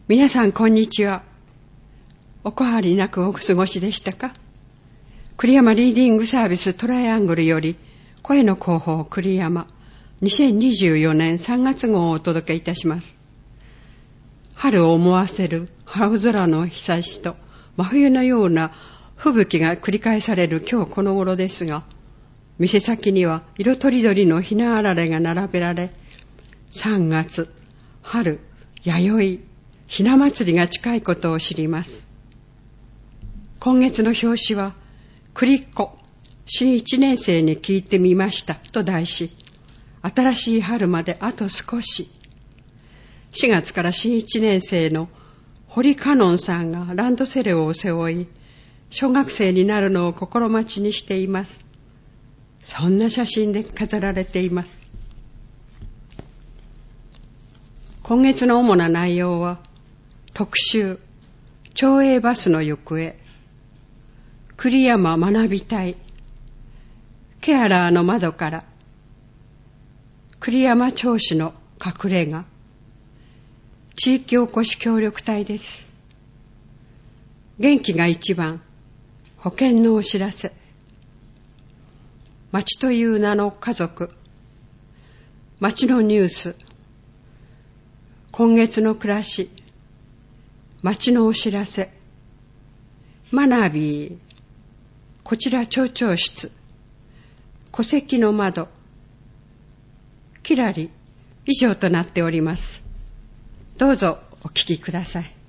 皆さんこんにちは。お変わりなくお過ごしでしたか？栗山リーディングサービストライアングルより声の広報栗山2024年3月号をお届けいたします。春を思わせる青空の日差しと真冬のような吹雪が繰り返される今日この頃ですが、店先には色とりどりのひなあられが並べられ、3月、春、弥生、ひな祭りが近いことを知ります。今月の表紙は、栗っ子、新1年生に聞いてみましたと題し、新しい春まであと少し。4月から新1年生の堀香音さんがランドセルを背負い、小学生になるのを心待ちにしています。そんな写真で飾られています。今月の主な内容は、特集、町営バスの行方、栗山学びたい、ケアラーの窓から、栗山町市の隠れ家、地域おこし協力隊です。元気が一番、保険のお知らせ、町という名の家族、町のニュース、今月の暮らし、町のお知らせ、マナビー、こちら町長室、戸籍の窓、きらり、以上となっております。どうぞお聞きください。